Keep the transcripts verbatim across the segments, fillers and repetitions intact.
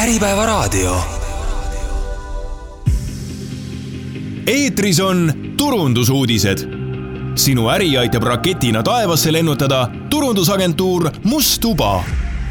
Äripäevaraadio. Eetris on turundusuudised. Sinu äri aitab raketina taevasse lennutada turundusagentuur Mustuba.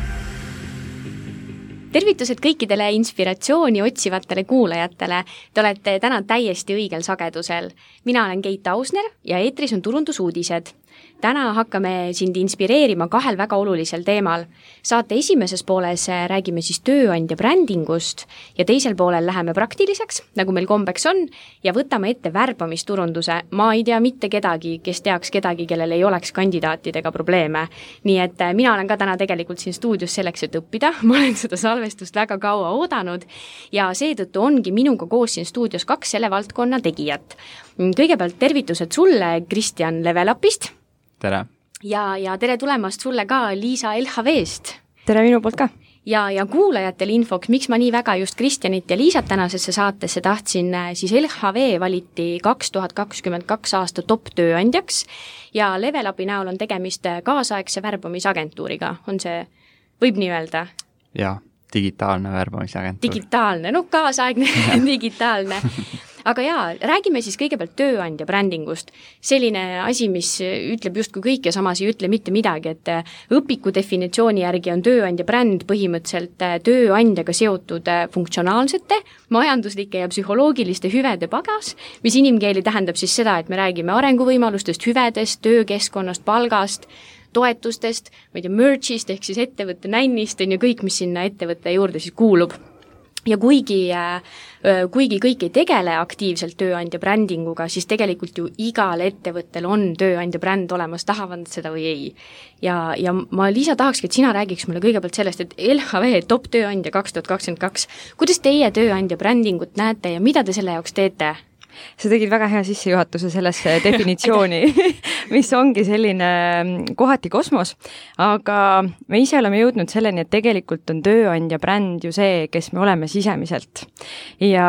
Tervitused kõikidele inspiratsiooni otsivatele kuulajatele. Te olete täna täiesti õigel sagedusel. Mina olen Keit Ausner ja eetris on turundusuudised. Täna hakkame sind inspireerima kahel väga olulisel teemal. Saate esimeses pooles räägime siis tööandja brändingust ja teisel poolel läheme praktiliseks, nagu meil kombeks on, ja võtame ette värbamisturunduse. Ma ei tea mitte kedagi, kes teaks kedagi, kellel ei oleks kandidaatidega probleeme. Nii et mina olen ka täna tegelikult siin stuudios selleks, et õppida. Ma olen seda salvestust väga kaua oodanud ja seetõttu ongi minuga koos siin stuudios kaks selle valdkonna tegijat. Kõigepealt tervitused sulle, Kristjan Levelapist. Tere. Ja, ja tere tulemast sulle ka Liisa L H V-st. Tere minu poolt ka. Ja, ja kuulajatele infoks, miks ma nii väga just Kristjanit ja Liisat tänasesse saatesse tahtsin, siis L H V valiti kaks tuhat kakskümmend kaks aasta top tööandjaks ja Levelapi näol on tegemist kaasaegse värbamisagentuuriga. On see, võib nii öelda? Jaa, digitaalne värbamisagentuur. Digitaalne, no kaasaegne digitaalne. Aga jaa, räägime siis kõigepealt tööandja brändingust. Selline asi, mis ütleb justkui kõik ja samas ei ütle mitte midagi, et õpiku definitsiooni järgi on tööandja bränd põhimõtteliselt tööandjaga seotud funktsionaalsete, majanduslike ja psühholoogiliste hüvede pagas, mis inimkeeli tähendab siis seda, et me räägime arenguvõimalustest, hüvedest, töökeskkonnast, palgast, toetustest, ma ei tea, merchist ehk siis ettevõtte nännist on ju kõik, mis sinna ettevõtte juurde siis kuulub. Ja kuigi, kuigi kõik ei tegele aktiivselt tööandja brändinguga, siis tegelikult ju igal ettevõttel on tööandja bränd olemas, tahavad seda või ei. Ja, ja ma Liisa tahakski, et sina räägiks mulle kõigepealt sellest, et L H V top tööandja kaks tuhat kakskümmend kaks. Kuidas teie tööandja brändingut näete ja mida te selle jaoks teete? Sa tegid väga hea sissejuhatuse sellesse definitsiooni, mis ongi selline kohati kosmos, aga me ise oleme jõudnud selleni, et tegelikult on tööandja bränd ju see, kes me oleme sisemiselt. Ja,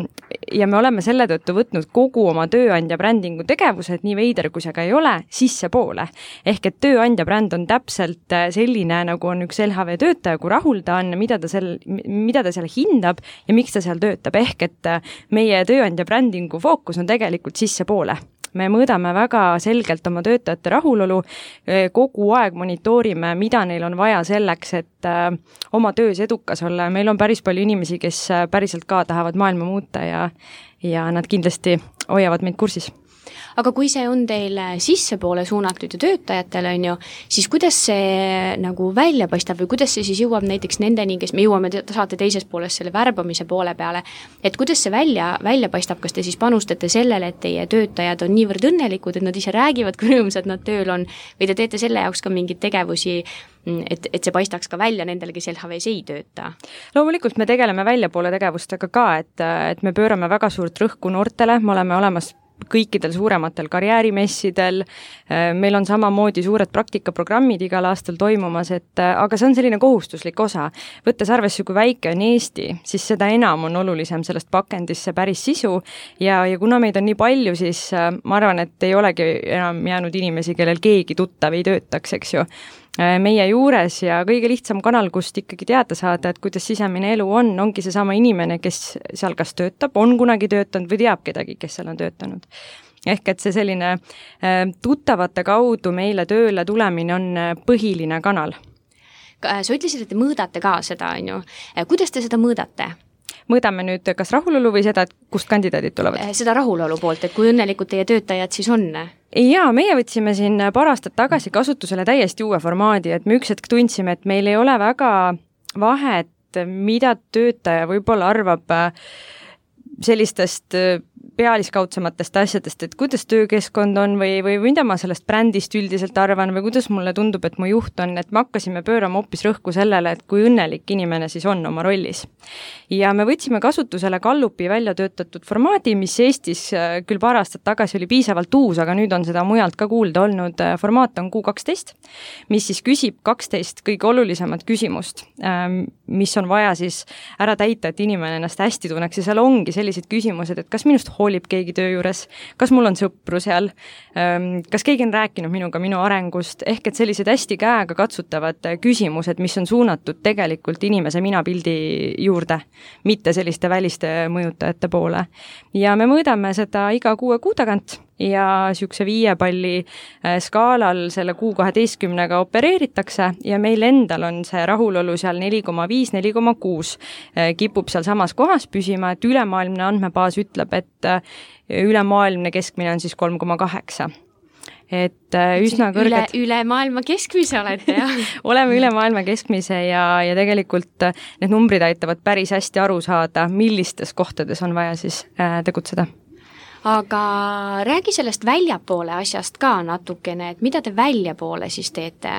ja me oleme selle tõttu võtnud kogu oma tööandja brändingu tegevused, nii veider kui see ka ei ole, sisse poole. Ehk et tööandja bränd on täpselt selline, nagu on üks L H V töötaja, kui rahul ta on, mida ta, seal, mida ta seal hindab ja miks ta seal töötab. Ehk et meie tööandja brändingu fookus on tegelikult sisse poole. Me mõõdame väga selgelt oma töötajate rahulolu, kogu aeg monitoorime, mida neil on vaja selleks, et oma töös edukas olla. Meil on päris palju inimesi, kes päriselt ka tahavad maailma muuta ja, ja nad kindlasti hoiavad meid kursis. Aga kui see on teil sissepoole suunatud ja töötajatele on ju, siis kuidas see nagu välja paistab või kuidas see siis jõuab näiteks nendeni, kes me jõuame saate teises pooles selle värbamise poole peale, et kuidas see välja, välja paistab, kas te siis panustate sellele, et teie töötajad on niivõrd õnnelikud, et nad ise räägivad, kui rõõmsad nad tööl on, või te teete selle jaoks ka mingeid tegevusi, et, et see paistaks ka välja nendele, kes L H V-s ei tööta? Loomulikult me tegeleme väljapoole tegevustega ka, et, et me pöörame väga suurt rõhku noortele, me oleme olemas kõikidel suurematel karjäärimessidel, meil on samamoodi suured praktikaprogrammid igal aastal toimumas, et aga see on selline kohustuslik osa. Võttes arvesse, kui väike on Eesti, siis seda enam on olulisem sellest pakendisse päris sisu ja, ja kuna meid on nii palju, siis ma arvan, et ei olegi enam jäänud inimesi, kellel keegi tuttav ei töötaks, eks ju. Meie juures ja kõige lihtsam kanal, kust ikkagi teada saada, et kuidas sisemine elu on, ongi see sama inimene, kes seal kas töötab, on kunagi töötanud või teab kedagi, kes seal on töötanud. Ehk et see selline tuttavate kaudu meile tööle tulemine on põhiline kanal. Sa ütlesid, et te mõõdate ka seda, on ju. Kuidas te seda mõõdate? Mõõdame nüüd kas rahulolu või seda, et kust kandidaadid tulevad? Seda rahulolu poolt, et kui õnnelikud teie töötajad siis on? Jaa, meie võtsime siin paar aastat tagasi kasutusele täiesti uue formaadi, et me üks hetk tundsime, et meil ei ole väga vahet, mida töötaja võib-olla arvab sellistest pealiskaudsematest asjadest, et kuidas töökeskkond on või, või mida ma sellest brändist üldiselt arvan või kuidas mulle tundub, et mu juht on, et me hakkasime pöörama hoopis rõhku sellele, et kui õnnelik inimene siis on oma rollis. Ja me võtsime kasutusele Gallupi välja töötatud formaadi, mis Eestis küll paar aastat tagasi oli piisavalt uus, aga nüüd on seda mujalt ka kuulda olnud. Formaat on Q kaksteist, mis siis küsib kaksteist kõige olulisemat küsimust, mis on vaja siis ära täita, et inimene ennast hästi tunneks ja seal ongi sellised küsimused, et kas minust hoitakse hoolib keegi töö juures, kas mul on sõpru seal, kas keegi on rääkinud minuga minu arengust, ehk et sellised hästi käega katsutavad küsimused, mis on suunatud tegelikult inimese minapildi juurde, mitte selliste väliste mõjutajate poole. Ja me mõõdame seda iga kuue kuu tagant ja niisuguse viie palli skaalal selle kuu kaheteistkümnega opereeritakse ja meil endal on see rahulolu seal neli koma viis, neli koma kuus kipub seal samas kohas püsima, et ülemaailmne andmebaas ütleb, et ülemaailmne keskmine on siis kolm koma kaheksa. Et üsna kõrged... Üle, üle maailma keskmise olete, jah? Oleme üle maailma keskmise ja, ja tegelikult need numbrid aitavad päris hästi aru saada, millistes kohtades on vaja siis tegutseda. Aga räägi sellest väljapoole asjast ka natukene, et mida te väljapoole siis teete?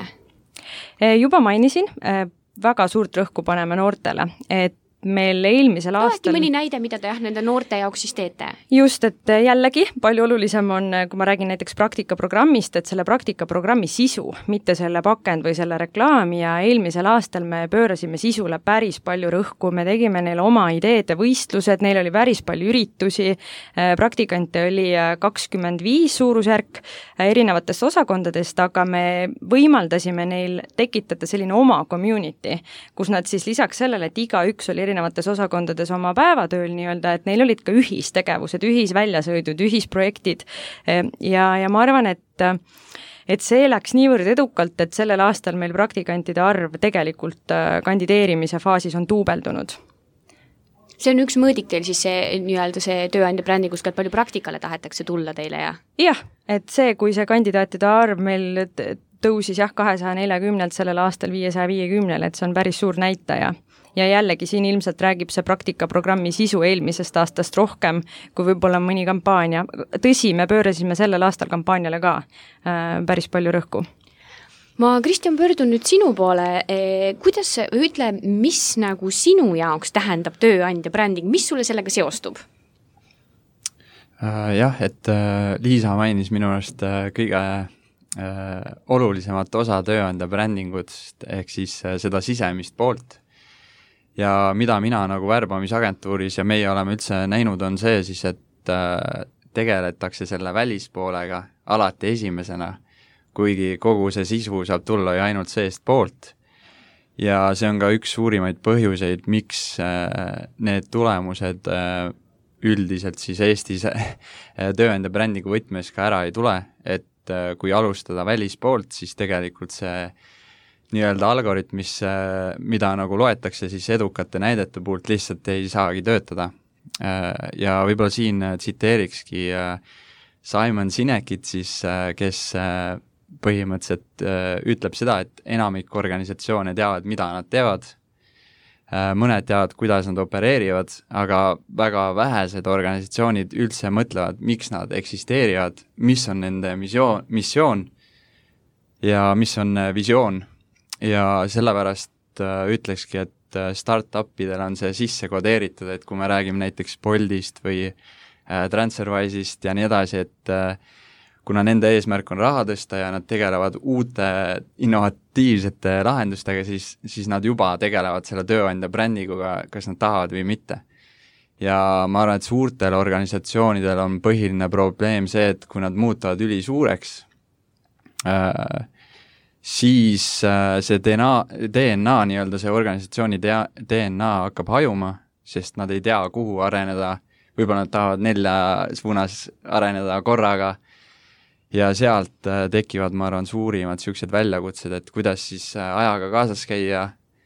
Juba mainisin, väga suurt rõhku paneme noortele, et meil eelmisel aastal... Äkki mõni näide, mida te jah, nende noorte jaoks siis teete? Just, et jällegi palju olulisem on, kui ma räägin näiteks praktikaprogrammist, et selle praktikaprogrammi sisu, mitte selle pakend või selle reklaami ja eelmisel aastal me pöörasime sisule päris palju rõhku, me tegime neile oma ideede võistlused, neil oli päris palju üritusi, praktikante oli kakskümmend viis suurusjärk erinevatest osakondadest, aga me võimaldasime neil tekitada selline oma community, kus nad siis lisaks sellele, et iga üks oli erinevates osakondades oma päevatööl nii-öelda, et neil olid ka ühistegevused, ühisväljasõidud, ühisprojektid ja, ja ma arvan, et et see läks niivõrd edukalt, et sellel aastal meil praktikantide arv tegelikult kandideerimise faasis on duubeldunud. See on üks mõõdik teil siis see nii-öelda see tööandja brändi, kus ka palju praktikale tahetakse tulla teile ja? Jah, et see, kui see kandidaatide arv meil tõusis jah kahesaja neljakümnelt sellel aastal viiesaja viiekümnele, et see on päris suur näitaja. Ja jällegi siin ilmselt räägib see praktikaprogrammi sisu eelmisest aastast rohkem kui võib-olla mõni kampaania. Tõsi, me pöörasime sellel aastal kampaaniale ka äh, päris palju rõhku. Ma, Kristjan, pöördun nüüd sinu poole. Kuidas, ütle, mis nagu sinu jaoks tähendab tööandja bränding, mis sulle sellega seostub? Uh, jah, et uh, Liisa mainis minu arust uh, kõige uh, olulisemat osa tööandja brändingust ehk siis uh, seda sisemist poolt. Ja mida mina nagu värbamisagentuuris ja meie oleme üldse näinud on see siis, et uh, tegeletakse selle välispoolega alati esimesena, kuigi kogu see sisu saab tulla ju ainult seest poolt. Ja see on ka üks suurimaid põhjuseid, miks uh, need tulemused uh, üldiselt siis Eestis tööandja brändingu võtmes ka ära ei tule, et uh, kui alustada välispoolt, siis tegelikult see nii-öelda algoritm, mis, uh, mida nagu loetakse siis edukate näidete poolt lihtsalt ei saagi töötada. Uh, ja võib-olla siin tsiteerikski uh, Simon Sinekit siis, uh, kes uh, põhimõtteliselt uh, ütleb seda, et enamik organisatsioone teavad, mida nad teevad, uh, mõned teavad, kuidas nad opereerivad, aga väga vähesed organisatsioonid üldse mõtlevad, miks nad eksisteerivad, mis on nende missioon, missioon ja mis on uh, visioon. Ja sellepärast uh, ütlekski, et uh, start-upidel on see sisse kodeeritud, et kui me räägime näiteks Boltist või uh, TransferWise'ist ja nii edasi, et uh, kuna nende eesmärk on raha tõsta ja nad tegelevad uute innovatiivsete lahendustega, siis, siis nad juba tegelevad selle tööandja brändiguga, kas nad tahavad või mitte. Ja ma arvan, et suurtel organisatsioonidel on põhiline probleem see, et kui nad muutuvad üli suureks, uh, siis see D N A, D N A nii-öelda see organisatsiooni D N A hakkab hajuma, sest nad ei tea, kuhu areneda, võib-olla nad tahavad nelja suunas areneda korraga ja sealt tekivad, ma arvan, suurimad sellised väljakutsed, et kuidas siis ajaga kaasas käia,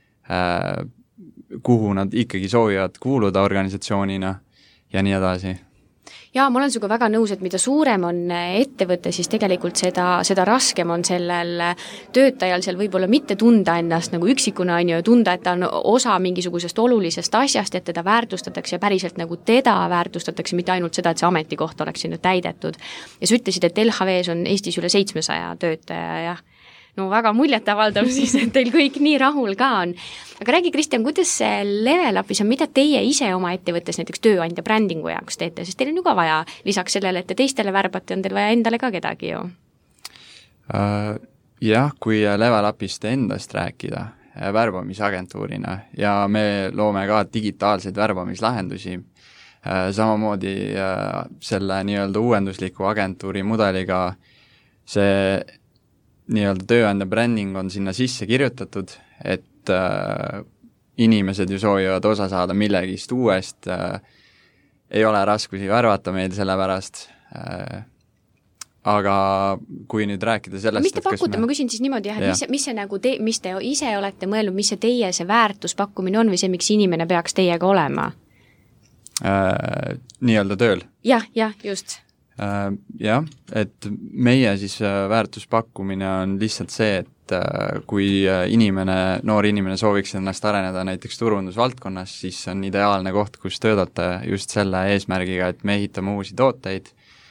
kuhu nad ikkagi soovivad kuuluda organisatsioonina ja nii edasi. Jaa, ma olen sinuga väga nõus, et mida suurem on ettevõte, siis tegelikult seda, seda raskem on sellel töötajal seal võib-olla mitte tunda ennast nagu üksikuna, on ju, tunda, et ta on osa mingisugusest olulisest asjast, et teda väärtustatakse ja päriselt nagu teda väärtustatakse, mitte ainult seda, et see ametikoht oleks sinna täidetud. Ja sa ütlesid, et L H V-s on Eestis üle seitsmesaja töötaja, jah. No väga muljetavaldav siis, et teil kõik nii rahul ka on. Aga räägi, Kristjan, kuidas see Level Upis on, mida teie ise oma ettevõttes näiteks tööandja brändingu jaoks teete, sest teil on ju ka vaja, lisaks sellele, et te teistele värbate, on teil vaja endale ka kedagi ju? Uh, jah, kui Level Upist endast rääkida värbamisagentuurina ja me loome ka digitaalseid värbamislahendusi, samamoodi selle nii-öelda uuendusliku agentuuri mudeliga see nii-öelda tööandja bränding on sinna sisse kirjutatud, et äh, inimesed ju soovivad osa saada millegist uuest, äh, ei ole raskusi värvata meil selle pärast, äh, aga kui nüüd rääkida sellest, mis te pakute, me... ma küsin siis niimoodi, jah, et ja. mis, mis see nagu te, mis te ise olete mõelnud, mis see teie see väärtuspakkumine on või see, miks inimene peaks teiega olema? Äh, nii-öelda tööl? jah, jah, just. Uh, jah, et meie siis uh, väärtuspakkumine on lihtsalt see, et uh, kui inimene, noor inimene sooviks ennast areneda näiteks turundusvaldkonnas, siis on ideaalne koht, kus töötada just selle eesmärgiga, et me ehitame uusi tooteid,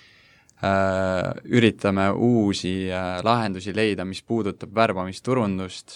uh, üritame uusi uh, lahendusi leida, mis puudutab värbamisturundust,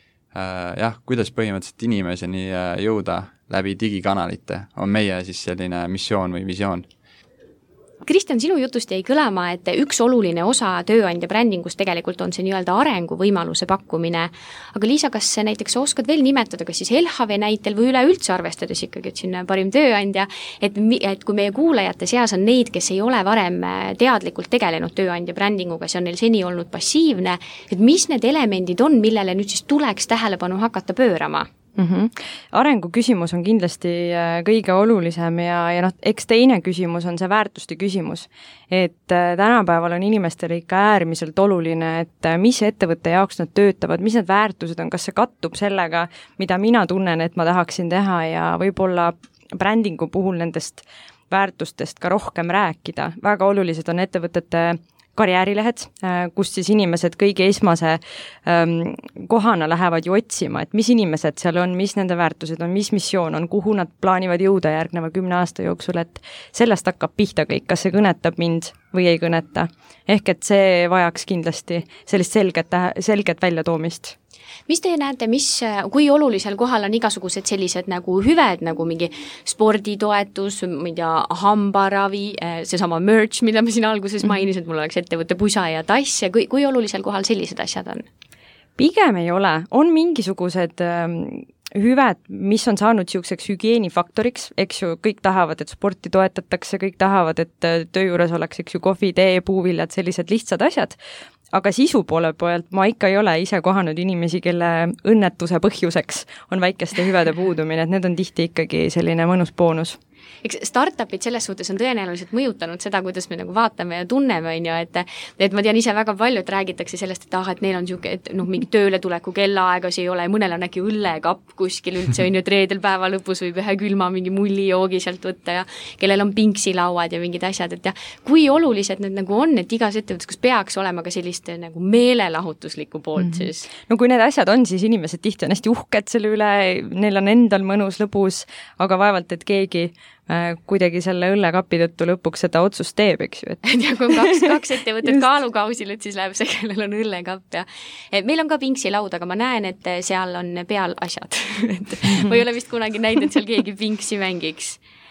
uh, jah, kuidas põhimõtteliselt inimeseni uh, jõuda läbi digikanalite, on meie siis selline missioon või visioon. Kristjan, sinu jutust jäi kõlama, et üks oluline osa tööandja brändingust tegelikult on see nii-öelda arenguvõimaluse pakkumine. Aga Liisa, kas näiteks oskad veel nimetada, kas siis L H V näitel või üleüldse arvestades ikkagi, et siin parim tööandja, et, et kui meie kuulajate seas on neid, kes ei ole varem teadlikult tegelenud tööandja brändinguga, see on neil seni olnud passiivne, et mis need elemendid on, millele nüüd siis tuleks tähelepanu hakata pöörama? Mm-hmm. Arengu küsimus on kindlasti kõige olulisem ja, ja noh, eks teine küsimus on see väärtuste küsimus, et tänapäeval on inimestele ikka äärmiselt oluline, et mis ettevõtte jaoks nad töötavad, mis need väärtused on, kas see kattub sellega, mida mina tunnen, et ma tahaksin teha ja võib-olla brändingu puhul nendest väärtustest ka rohkem rääkida. Väga olulised on ettevõtete karjäärilehed, kus siis inimesed kõige esmase ähm, kohana lähevad ju otsima, et mis inimesed seal on, mis nende väärtused on, mis missioon on, kuhu nad plaanivad jõuda järgneva kümne aasta jooksul, et sellest hakkab pihta kõik, kas see kõnetab mind või ei kõneta. Ehk et see vajaks kindlasti sellist selget, selget väljatoomist. Mis te näete, mis, kui olulisel kohal on igasugused sellised nagu hüved, nagu mingi sporditoetus, ma ei tea, hambaravi, seesama merch, mida ma siin alguses mainisin, et mul oleks ettevõtte pusa ja tass ja kui, kui olulisel kohal sellised asjad on? Pigem ei ole. On mingisugused ähm, hüved, mis on saanud siukseks hügieenifaktoriks, eks ju, kõik tahavad, et sporti toetatakse, kõik tahavad, et töö juures oleks, eks ju, kohvi, tee, puuviljad, sellised lihtsad asjad. Aga sisu poole poolt ma ikka ei ole ise kohanud inimesi, kelle õnnetuse põhjuseks on väikeste hüvede puudumine, et need on tihti ikkagi selline mõnus boonus. Eks startupid selles suhtes on tõenäoliselt mõjutanud seda, kuidas me nagu vaatame ja tunneme, on ju, et, et ma tean ise väga palju, et räägitakse sellest, et ah, et neil on siuke, et noh, mingi tööle tuleku kellaaegas ei ole, mõnel on äkki õllekapp kuskil üldse, on ju, et reedel päeva lõpus võib ühe külma mingi mullijoogi sealt võtta ja kellel on pinksilauad ja mingid asjad, et jah, kui olulised need nagu on, et igas ettevõttes, kas peaks olema ka sellist nagu meelelahutuslikku poolt mm-hmm. siis? No kui need asjad on, siis inimesed tihti on hästi uhked selle üle, neil on endal mõnus lõbus, aga vaevalt, et keegi kuidagi selle õllekapi tõttu lõpuks seda otsust teeb, eks ju. Et... ja kui on kaks, kaks ettevõtet kaalukausil, et siis läheb see, kellel on õllekapp ja meil on ka pinksilaud, aga ma näen, et seal on peal asjad. et ma ei ole vist kunagi näinud, et seal keegi pinksi mängiks.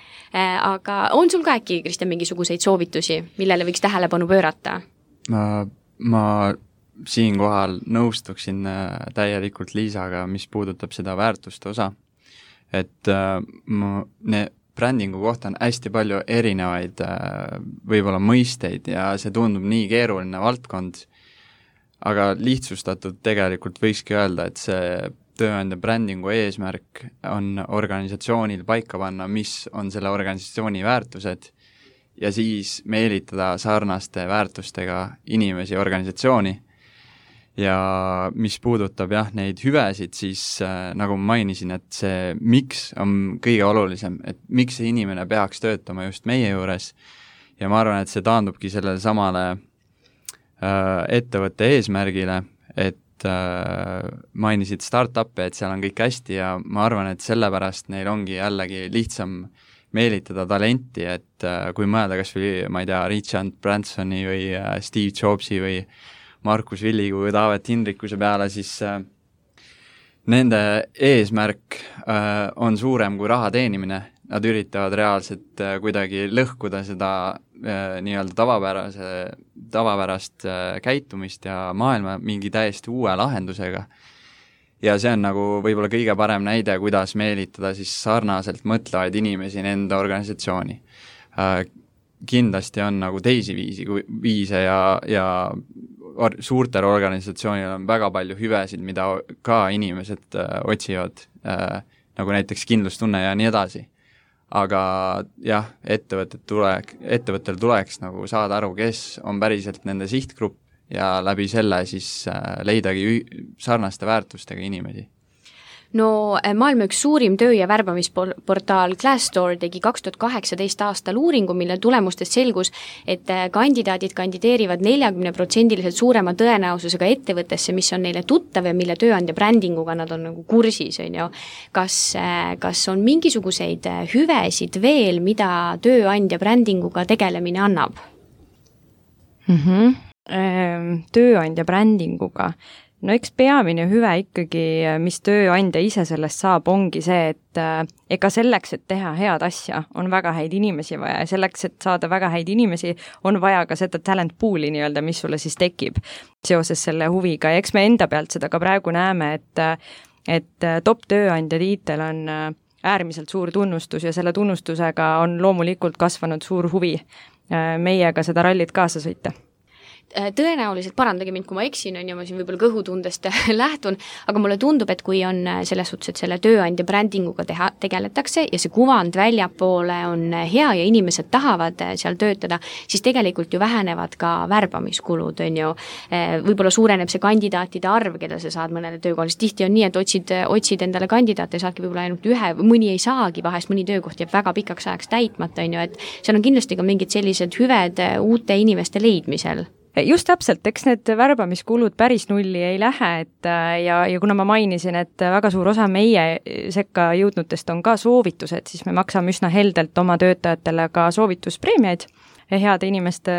Aga on sul ka äkki, Kristjan, mingisuguseid soovitusi, millele võiks tähelepanu pöörata? Ma, ma siinkohal nõustuksin täielikult Liisaga, mis puudutab seda väärtuste osa. Et ma, ne, brändingu kohta on hästi palju erinevaid võib-olla mõisteid ja see tundub nii keeruline valdkond, aga lihtsustatud tegelikult võikski öelda, et see tööandja brändingu eesmärk on organisatsioonil paika panna, mis on selle organisatsiooni väärtused ja siis meelitada sarnaste väärtustega inimesi organisatsiooni. Ja mis puudutab jah, neid hüvesid, siis äh, nagu ma mainisin, et see miks on kõige olulisem, et miks see inimene peaks töötama just meie juures ja ma arvan, et see taandubki sellele samale äh, ettevõtte eesmärgile, et äh, mainisid start-up'e, et seal on kõik hästi ja ma arvan, et sellepärast neil ongi jällegi lihtsam meelitada talenti, et äh, kui mõelda kas või, ma ei tea, Richard Bransoni või äh, Steve Jobsi või Markus Villigu või Taavet Hindrikuse peale, siis äh, nende eesmärk äh, on suurem kui raha teenimine. Nad üritavad reaalselt äh, kuidagi lõhkuda seda äh, nii-öelda tavapärase, tavapärast äh, käitumist ja maailma mingi täiesti uue lahendusega. ja see on nagu võib-olla kõige parem näide, kuidas meelitada siis sarnaselt mõtlevaid inimesi enda organisatsiooni. Kindlasti on nagu teisi viisi, viise ja, ja or, suurtel organisatsioonil on väga palju hüvesid, mida ka inimesed äh, otsivad, äh, nagu näiteks kindlustunne ja nii edasi. Aga jah, ettevõtted tulek, ettevõttel tuleks nagu saada aru, kes on päriselt nende sihtgrupp ja läbi selle siis äh, leidagi sarnaste väärtustega inimesi. No maailma üks suurim töö- ja värbamisportaal Glassdoor tegi kaks tuhat kaheksateist aastal uuringu, mille tulemustest selgus, et kandidaadid kandideerivad neljakümne protsendiliselt suurema tõenäosusega ettevõttesse, mis on neile tuttav ja mille tööandja brändinguga nad on nagu kursis, on ju. Kas, kas on mingisuguseid hüvesid veel, mida tööandja brändinguga tegelemine annab? Mm-hmm. Tööandja brändinguga. No eks peamine hüve ikkagi, mis tööandja ise sellest saab, ongi see, et ega selleks, et teha head asja, on väga häid inimesi vaja ja selleks, et saada väga häid inimesi, on vaja ka seda talent pool'i nii-öelda, mis sulle siis tekib seoses selle huviga ja eks me enda pealt seda ka praegu näeme, et, et top tööandja tiitel on äärmiselt suur tunnustus ja selle tunnustusega on loomulikult kasvanud suur huvi meiega seda rallit kaasa sõita. Tõenäoliselt parandage mind, kui ma eksin, on ja ma siin võib-olla kõhutundest lähtun, aga mulle tundub, et kui on selles suhtes, et selle tööandja brändinguga teha, tegeletakse ja see kuvand väljapoole on hea ja inimesed tahavad seal töötada, siis tegelikult ju vähenevad ka värbamiskulud, on ju. Võib-olla suureneb see kandidaatide arv, keda sa saad mõnele töökohal, siis tihti on nii, et otsid, otsid endale kandidaate ja saadki võib-olla ainult ühe, mõni ei saagi, vahest mõni töökoht jääb väga pikaks ajaks täitmata, on ju, et seal on kindlasti ka mingid sellised hüved uute inimeste leidmisel. Just täpselt, eks need värbamiskulud päris nulli ei lähe, et ja, ja kuna ma mainisin, et väga suur osa meie sekka jõudnutest on ka soovitused, siis me maksame üsna heldelt oma töötajatele ka soovituspreemiaid heade inimeste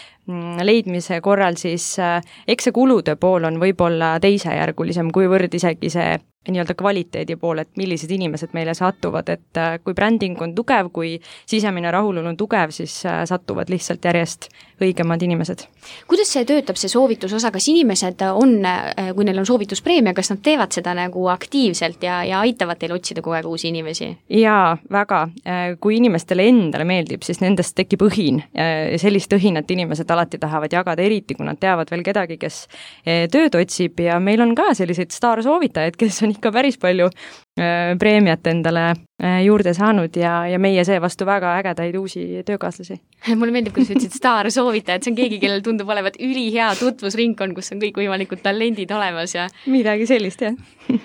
leidmise korral, siis eks see kulude pool on võib-olla teisejärgulisem, kuivõrd isegi see nii-öelda kvaliteedi pool, et millised inimesed meile satuvad, et kui bränding on tugev, kui sisemine rahulolu on tugev, siis satuvad lihtsalt järjest õigemad inimesed. Kuidas see töötab, see soovitusosa, kas inimesed on, kui neil on soovituspreemia, kas nad teevad seda nagu aktiivselt ja, ja aitavad teil otsida kogu aeg uusi inimesi? Jaa, väga. Kui inimestele endale meeldib, siis nendest tekib õhin. Sellist õhinat inimesed alati tahavad jagada, eriti kui nad teavad veel kedagi, kes tööd otsib ja meil on ka selliseid staarsoovitajaid, kes on ikka päris palju äh, preemiat endale äh, juurde saanud ja, ja meie see vastu väga ägedaid uusi töökaaslasi. Mulle meeldib, kui sa ütlesid staar soovitajad, see on keegi, kellel tundub olevat ülihea tutvusringkond, kus on kõik võimalikud talendid olemas ja midagi sellist, jah.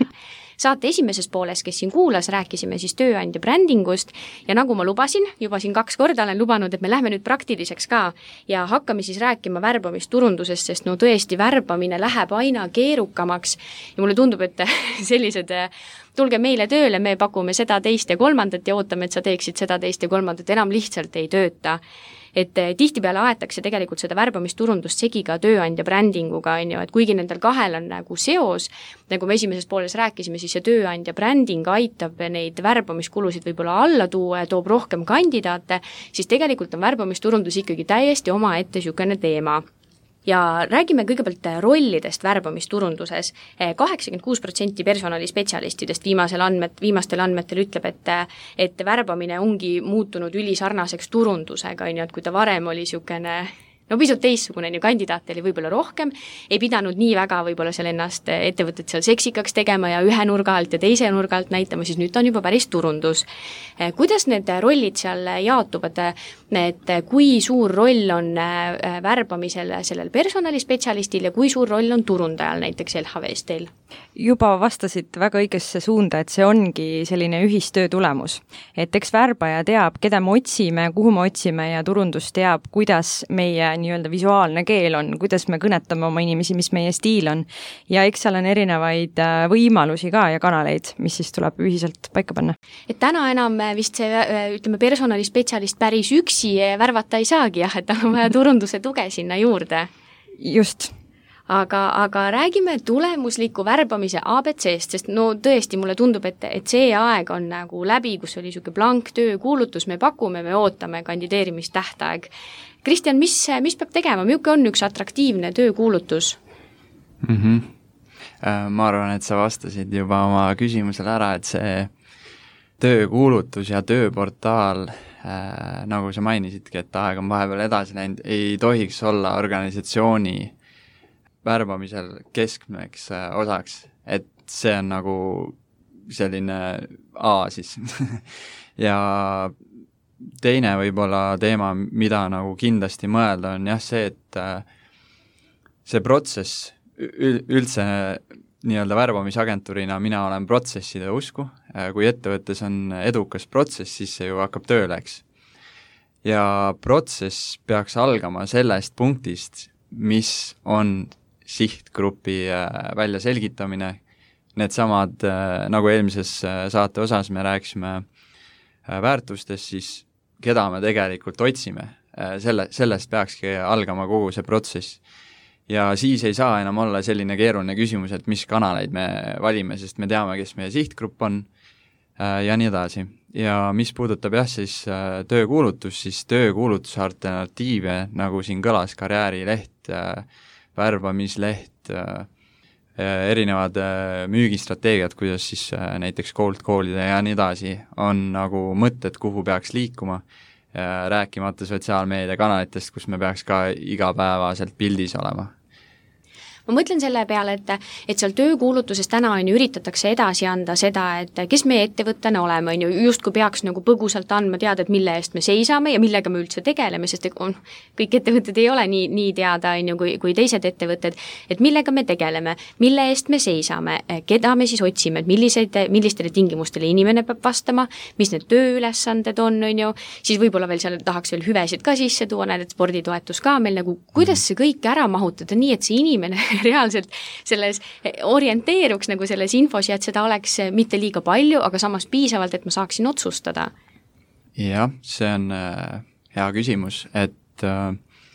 Saate esimeses pooles, kes siin kuulas, rääkisime siis tööandja brändingust ja nagu ma lubasin, juba siin kaks korda olen lubanud, et me lähme nüüd praktiliseks ka ja hakkame siis rääkima värbamisturundusest, sest no tõesti värbamine läheb aina keerukamaks ja mulle tundub, et sellised tulge meile tööle, me pakume seda, teist ja kolmandat ja ootame, et sa teeksid seda, teist ja kolmandat, enam lihtsalt ei tööta. Et tihtipeale aetakse tegelikult seda värbamisturundust segi ka tööandja brändinguga, on ju, et kuigi nendel kahel on nagu seos, nagu me esimeses pooles rääkisime, siis see tööandja bränding aitab neid värbamiskulusid võib-olla alla tuua ja toob rohkem kandidaate, siis tegelikult on värbamisturundus ikkagi täiesti oma ette niisugune teema. Ja räägime kõigepealt rollidest värbamisturunduses. kaheksakümmend kuus protsenti personalispetsialistidest viimasel andmet, viimastel andmetel ütleb, et, et värbamine ongi muutunud ülisarnaseks turundusega, on ju, et kui ta varem oli niisugune no pisut teistsugune, ju kandidaate oli võib-olla rohkem, ei pidanud nii väga võib-olla seal ennast ettevõtet seal seksikaks tegema ja ühe nurga alt ja teise nurga alt näitama, siis nüüd on juba päris turundus. Kuidas need rollid seal jaotuvad, et kui suur roll on värbamisel sellel personalispetsialistil ja kui suur roll on turundajal näiteks L H V-s teil? Juba vastasid väga õigesse suunda, et see ongi selline ühistöö tulemus. Et eks värbaja teab, keda me otsime, kuhu me otsime ja turundus teab, kuidas meie nii-öelda visuaalne keel on, kuidas me kõnetame oma inimesi, mis meie stiil on. Ja eks seal on erinevaid võimalusi ka ja kanaleid, mis siis tuleb ühiselt paika panna. Et täna enam vist see, ütleme, personalispetsialist päris üksi värvata ei saagi, jah, et on vaja turunduse tuge sinna juurde. Just. Aga, aga räägime tulemusliku värbamise A B C-st, sest no tõesti mulle tundub, et, et see aeg on nagu läbi, kus oli niisugune blank töökuulutus, me pakume, me ootame kandideerimistähtaeg. Kristjan, mis, mis peab tegema, milline on üks atraktiivne töökuulutus? Mm-hmm. ma arvan, et sa vastasid juba oma küsimusele ära, et see töökuulutus ja tööportaal, äh, nagu sa mainisidki, et aeg on vahepeal edasi läinud, ei tohiks olla organisatsiooni värbamisel keskmeks äh, osaks, et see on nagu selline A siis ja teine võib-olla teema, mida nagu kindlasti mõelda, on jah see, et äh, see protsess üldse nii-öelda värbamisagentuurina mina olen protsesside usku, kui ettevõttes on edukas protsess, siis see ju hakkab tööle, eks. Ja protsess peaks algama sellest punktist, mis on sihtgrupi välja selgitamine, need samad, nagu eelmises saate osas me rääkisime väärtustest, siis keda me tegelikult otsime, selle, sellest peakski algama kogu see protsess. Ja siis ei saa enam olla selline keeruline küsimus, et mis kanaleid me valime, sest me teame, kes meie sihtgrupp on ja nii edasi. Ja mis puudutab jah, siis töökuulutus, siis töökuulutuse alternatiive, nagu siin kõlas karjäärileht, värbamisleht, erinevad müügistrateegiad, kuidas siis näiteks cold call'ida ja nii edasi, on nagu mõtted, kuhu peaks liikuma, rääkimata sotsiaalmeediakanalitest, kus me peaks ka igapäevaselt pildis olema. Ma mõtlen selle peale, et, et seal töökuulutuses täna on ju üritatakse edasi anda seda, et kes meie ettevõttena oleme, on ju, just kui peaks nagu põgusalt andma teada, et mille eest me seisame ja millega me üldse tegeleme, sest on, kõik ettevõtted ei ole nii, nii teada, on ju, kui, kui teised ettevõtted, et millega me tegeleme, mille eest me seisame, keda me siis otsime, et milliseid, millistele tingimustele inimene peab vastama, mis need tööülesanded on, on ju, siis võib-olla veel seal tahaks veel hüvesid ka sisse tuua, näed, et sporditoetus ka meil nagu, kuidas see kõik ära mahutada nii, et see inimene reaalselt selles orienteeruks nagu selles infos ja et seda oleks mitte liiga palju, aga samas piisavalt, et ma saaksin otsustada? Jah, see on äh, hea küsimus, et äh,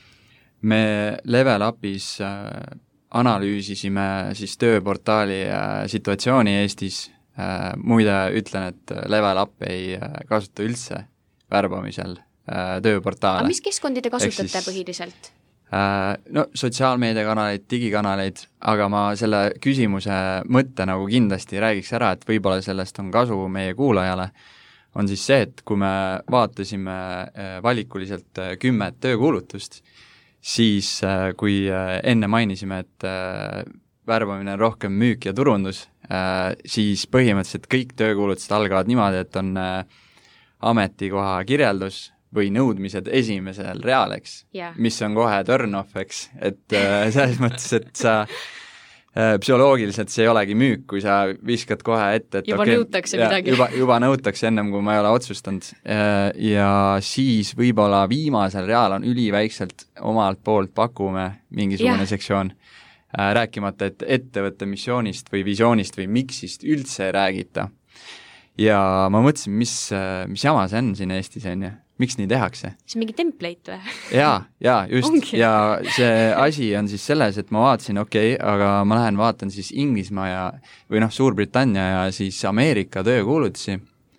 me Level Upis äh, analüüsisime siis tööportaali äh, situatsiooni Eestis. Äh, muide ütlen, et Level Up ei äh, kasuta üldse värbamisel äh, tööportaale. Aga mis keskkondi te kasutate siis, põhiliselt? No sotsiaalmeediakanaleid, digikanaleid, aga ma selle küsimuse mõtte nagu kindlasti räägiks ära, et võib-olla sellest on kasu meie kuulajale, on siis see, et kui me vaatasime valikuliselt kümmet töökuulutust, siis kui enne mainisime, et värbamine on rohkem müük ja turundus, siis põhimõtteliselt kõik töökuulutused algavad niimoodi, et on ametikoha kirjeldus, või nõudmised esimesel reaaleks, yeah. mis on kohe turn-off, eks, et äh, selles mõttes, et sa äh, psühholoogiliselt see ei olegi müük, kui sa viskad kohe ette, et juba okay, nõutakse ja, midagi. Juba, juba nõutakse ennem, kui ma ei ole otsustanud äh, ja siis võib-olla viimasel real on üliväikselt omalt poolt pakume mingisugune yeah. sektsioon, äh, rääkimata, et ettevõtte missioonist või visioonist või miksist üldse ei räägita. Ja ma mõtlesin, mis, mis jama see on siin Eestis, on ju? Miks nii tehakse? See on mingi template või? Jaa, jaa, just. Ongi. Ja see asi on siis selles, et ma vaatasin, okei, okay, aga ma lähen vaatan siis Inglismaa ja, või noh, Suurbritannia ja siis Ameerika töökuulutusi.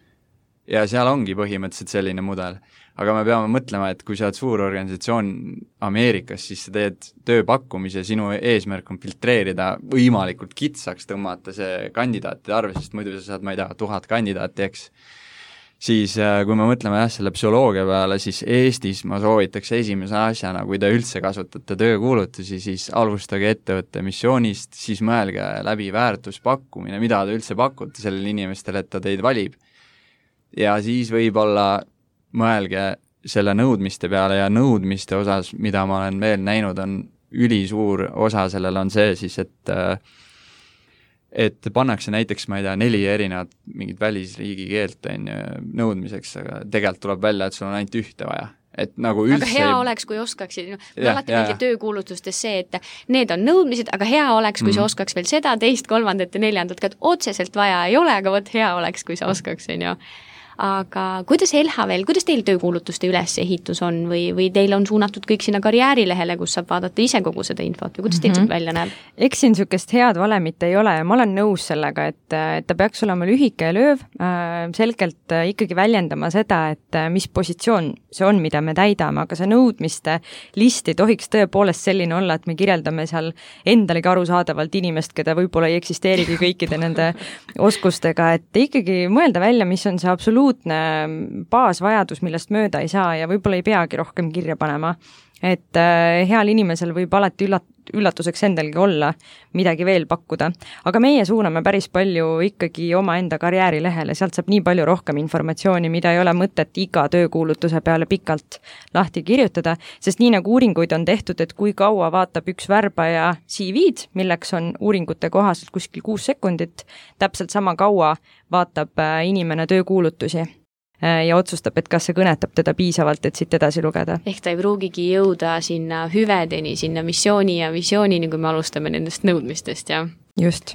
Ja seal ongi põhimõtteliselt selline mudel. Aga me peame mõtlema, et kui sa oled suur organisatsioon Ameerikas, siis sa teed tööpakkumise, sinu eesmärk on filtreerida, võimalikult kitsaks tõmmata see kandidaatide arve, sest muidu sa saad, ma ei tea, tuhat kandidaati, eks. Siis kui me mõtleme jah selle psühholoogia peale, siis Eestis ma soovitaks esimese asjana, kui te üldse kasutate töökuulutusi, siis alustage ettevõtte missioonist, siis mõelge läbi väärtuspakkumine, mida te üldse pakute sellele inimestele, et ta teid valib. Ja siis võib-olla mõelge selle nõudmiste peale ja nõudmiste osas, mida ma olen veel näinud, on ülisuur osa sellel on see siis, et et pannakse näiteks, ma ei tea, neli erinevat mingit välisriigi keelt on nõudmiseks, aga tegelikult tuleb välja, et sul on ainult ühte vaja. Et nagu üldse... Aga hea ei... oleks, kui oskaksid, no, ja, alati mingi töökuulutustes see, et need on nõudmised, aga hea oleks, kui mm. sa oskaks veel seda, teist, kolmandat ja neljandat, et otseselt vaja ei ole, aga võt hea oleks, kui sa oskaks, on ju. aga kuidas L H V-l, kuidas teil töökuulutuste ülesehitus on või, või teil on suunatud kõik sinna karjäärilehele, kus saab vaadata ise kogu seda infot või kuidas teil mm -hmm. välja näeb? Eks siin niisugust head valemit ei ole ja ma olen nõus sellega, et, et ta peaks olema lühike ja lööv, selgelt ikkagi väljendama seda, et mis positsioon see on, mida me täidame, aga see nõudmiste list ei tohiks tõepoolest selline olla, et me kirjeldame seal endalegi arusaadavalt inimest, keda võib-olla ei eksisteerigi kõikide nende oskustega, et ikkagi mõelda välja, mis on see absoluutne baasvajadus, millest mööda ei saa ja võib-olla ei peagi rohkem kirja panema. Et äh, heal inimesel võib alati üllat, üllatuseks endalgi olla midagi veel pakkuda. Aga meie suuname päris palju ikkagi oma enda karjäärilehele, sealt saab nii palju rohkem informatsiooni, mida ei ole mõtet iga töökuulutuse peale pikalt lahti kirjutada, sest nii nagu uuringuid on tehtud, et kui kaua vaatab üks värbaja C V-d, milleks on uuringute kohaselt kuskil kuus sekundit, täpselt sama kaua vaatab inimene töökuulutusi ja otsustab, et kas see kõnetab teda piisavalt, et siit edasi lugeda. Ehk ta ei pruugigi jõuda sinna hüvedeni, sinna missiooni ja visioonini, kui me alustame nendest nõudmistest, jah? Just.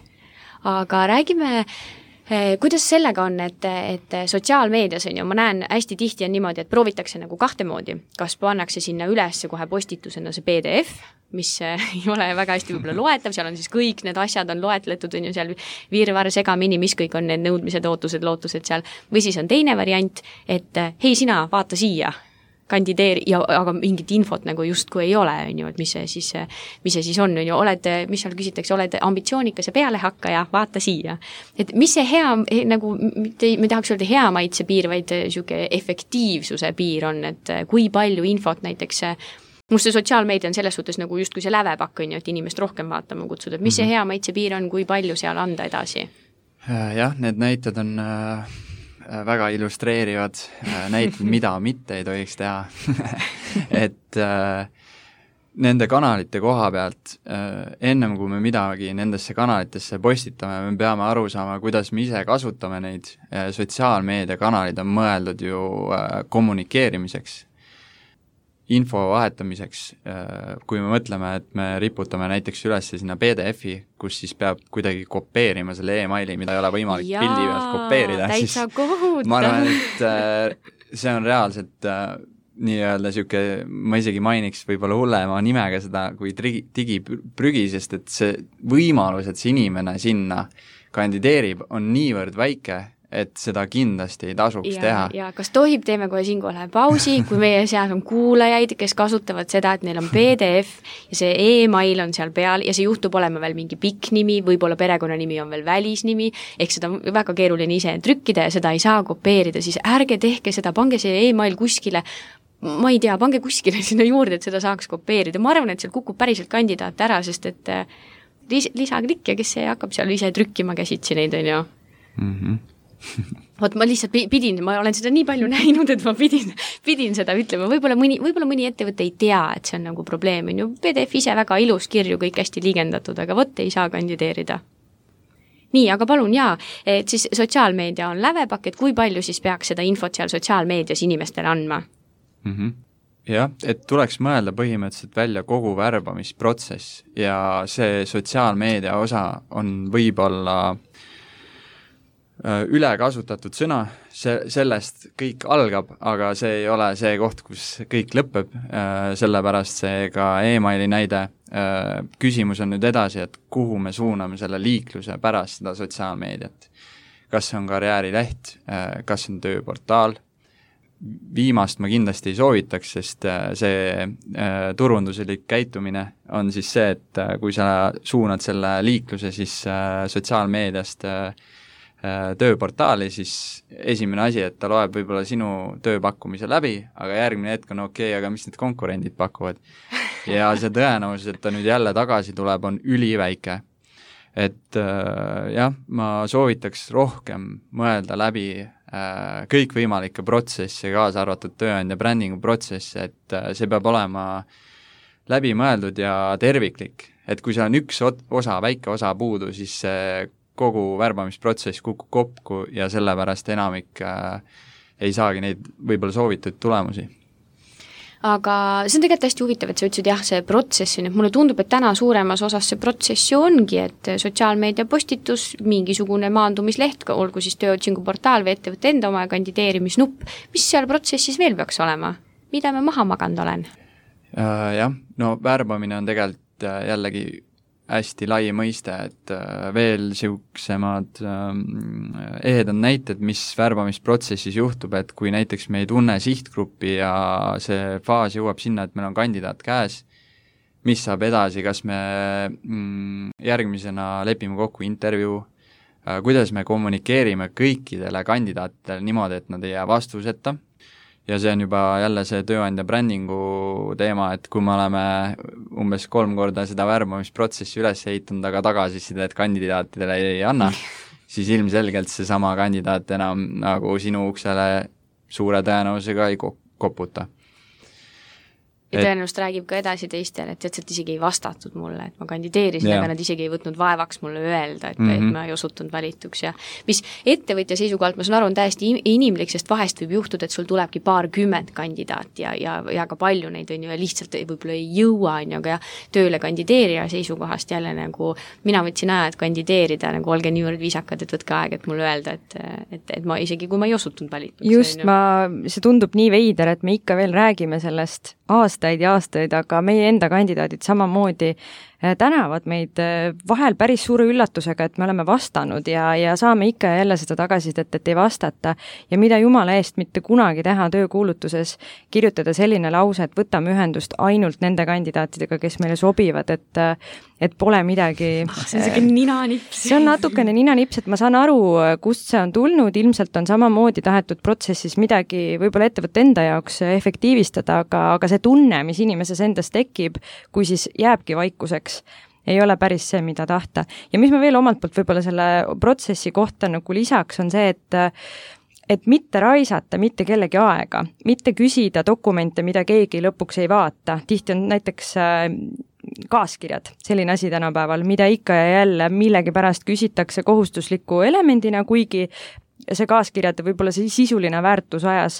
Aga räägime, kuidas sellega on, et, et sotsiaalmeedias on ju, ma näen hästi tihti on niimoodi, et proovitakse nagu kahte moodi, kas pannakse sinna üles kohe postitusena see P D F, mis ei ole väga hästi võib-olla loetav, seal on siis kõik need asjad on loetletud, on ju seal virvar segamini, mis kõik on need nõudmised, ootused, lootused seal, või siis on teine variant, et hei sina, vaata siia, kandideeri, ja aga mingit infot nagu justkui ei ole, on ju, et mis see siis, mis see siis on, on ju, oled, mis seal küsitakse, oled ambitsioonikas ja pealehakkaja, vaata siia. Et mis see hea, nagu, me tahaks öelda hea maitse piir, vaid siuke efektiivsuse piir on, et kui palju infot näiteks must see sotsiaalmeedia on selles suhtes nagu justkui see lävepakk on ju, et inimest rohkem vaatama kutsuda, et mis see hea maitse piir on, kui palju seal anda edasi? Jah, need näited on äh, väga illustreerivad äh, näited, mida mitte ei tohiks teha et äh, nende kanalite koha pealt äh, ennem kui me midagi nendesse kanalitesse postitame, me peame aru saama, kuidas me ise kasutame neid. Sotsiaalmeediakanalid on mõeldud ju äh, kommunikeerimiseks, info vahetamiseks, kui me mõtleme, et me riputame näiteks üles sinna P D F-i, kus siis peab kuidagi kopeerima selle e-maili, mida ei ole võimalik Jaa, pildi pealt kopeerida, siis ma arvan, et see on reaalselt nii-öelda siuke, ma isegi mainiks võib-olla hullema nimega seda kui digiprügi, sest et see võimalus, et see inimene sinna kandideerib, on niivõrd väike, et seda kindlasti ei tasuks ja, teha. Ja kas tohib, teeme kohe siin kohe pausi, kui meie seas on kuulajaid, kes kasutavad seda, et neil on P D F ja see e-mail on seal peal ja see juhtub olema veel mingi pikk nimi, võib-olla perekonnanimi on veel välisnimi, ehk seda on väga keeruline ise trükkida ja seda ei saa kopeerida, siis ärge tehke seda, pange see e-mail kuskile, ma ei tea, pange kuskile sinna juurde, et seda saaks kopeerida. Ma arvan, et seal kukub päriselt kandidaat ära, sest et lis- lisaklikk ja kes see hakkab seal ise trükkima käsitsi neid, on ju. Mhm. Vot ma lihtsalt pidin, ma olen seda nii palju näinud, et ma pidin, pidin seda ütlema, võib-olla mõni, võib-olla mõni ettevõte ei tea, et see on nagu probleem, on ju, P D F ise väga ilus kirju, kõik hästi liigendatud, aga vot ei saa kandideerida. Nii, aga palun jaa, et siis sotsiaalmeedia on lävepakk, et kui palju siis peaks seda infot seal sotsiaalmeedias inimestele andma? Mm-hmm. Jah, et tuleks mõelda põhimõtteliselt välja kogu värbamisprotsess ja see sotsiaalmeedia osa on võib-olla üle kasutatud sõna, see, sellest kõik algab, aga see ei ole see koht, kus kõik lõpeb, sellepärast see ka e-maili näide. Küsimus on nüüd edasi, et kuhu me suuname selle liikluse pärast seda sotsiaalmeediat. Kas on karjäärileht, kas on tööportaal? Viimast ma kindlasti ei soovitaks, sest see turunduslik käitumine on siis see, et kui sa suunad selle liikluse siis sotsiaalmeediast tööportaali, siis esimene asi, et ta loeb võib-olla sinu tööpakkumise läbi, aga järgmine hetk on okei, okay, aga mis need konkurendid pakuvad. Ja see tõenäosus, et ta nüüd jälle tagasi tuleb, on üliväike. Et äh, jah, ma soovitaks rohkem mõelda läbi äh, kõikvõimalikke protsesse, kaasa arvatud tööandja brändingu protsesse, et äh, see peab olema läbi mõeldud ja terviklik. Et kui see on üks osa, väike osa puudu, siis see kogu värbamisprotsess kukub kokku ja sellepärast enamik äh, ei saagi neid võib-olla soovitud tulemusi. aga see on tegelikult hästi huvitav, et sa ütlesid jah, see protsess on, et mulle tundub, et täna suuremas osas see protsess ju ongi, et sotsiaalmeedia postitus, mingisugune maandumisleht, olgu siis tööotsingu portaal või ettevõtte enda oma kandideerimisnupp, mis seal protsessis veel peaks olema? Mida me maha maganud olen? Uh, jah, no värbamine on tegelikult uh, jällegi hästi lai mõiste, et uh, veel siuksemad um, ehedad näited, mis värbamisprotsessis juhtub, et kui näiteks me ei tunne sihtgruppi ja see faas jõuab sinna, et meil on kandidaat käes, mis saab edasi, kas me mm, järgmisena lepime kokku intervjuu, uh, kuidas me kommunikeerime kõikidele kandidaatidele niimoodi, et nad ei jää vastuseta. Ja see on juba jälle see tööandja brändingu teema, et kui me oleme umbes kolm korda seda värbamisprotsessi üles ehitanud, aga tagasisidet kandidaatidele ei anna, siis ilmselgelt see sama kandidaat enam nagu sinu uksele suure tõenäosusega ei koputa. Ja tõenäoliselt räägib ka edasi teistele, et tead, et isegi ei vastatud mulle, et ma kandideerisin, yeah. aga nad isegi ei võtnud vaevaks mulle öelda, et, mm-hmm. et ma ei osutunud valituks ja mis ettevõtja seisukohalt, ma saan aru, on täiesti inimlik, sest vahest võib juhtuda, et sul tulebki paar kümmet kandidaat ja, ja, ja ka palju neid on ju ja lihtsalt võib-olla ei jõua, on ju, aga tööle kandideerija seisukohast jälle nagu mina võtsin aja, et kandideerida, nagu olge niivõrd viisakad, et võtke aeg, et mulle öelda, et, et, et ma isegi, kui ma ei osutunud valituks. Just, ma, see tundub nii veider, et me ikka veel räägime sellest aastaid ja aastaid, aga meie enda kandidaadid samamoodi tänavad meid vahel päris suure üllatusega, et me oleme vastanud ja, ja saame ikka jälle seda tagasisidet, et ei vastata ja mida jumala eest mitte kunagi teha töökuulutuses, kirjutada selline lause, et võtame ühendust ainult nende kandidaatidega, kes meile sobivad, et, et pole midagi. See on selline ninanips. See on natukene ninanips, et ma saan aru, kust see on tulnud, ilmselt on samamoodi tahetud protsessis midagi võib-olla ettevõtte enda jaoks efektiivistada, aga, aga see tunne, mis inimeses endas tekib, kui siis jääbki vaikuseks, ei ole päris see, mida tahta. Ja mis ma veel omalt poolt võib-olla selle protsessi kohta nagu lisaks on see, et et mitte raisata mitte kellegi aega, mitte küsida dokumente, mida keegi lõpuks ei vaata. Tihti on näiteks kaaskirjad, selline asi tänapäeval, mida ikka ja jälle millegi pärast küsitakse kohustusliku elemendina, kuigi see kaaskirjad võib-olla see sisuline väärtus ajas